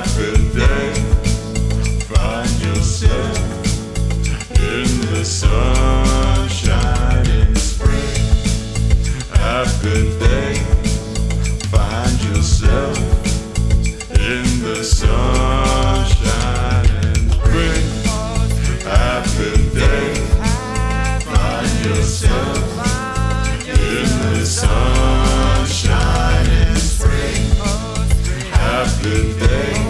good day. Find yourself in the sunshine in spring. Have a good day. Find yourself in the sunshine in spring. Have a good day. Find yourself in the sunshine in spring. Have a good day.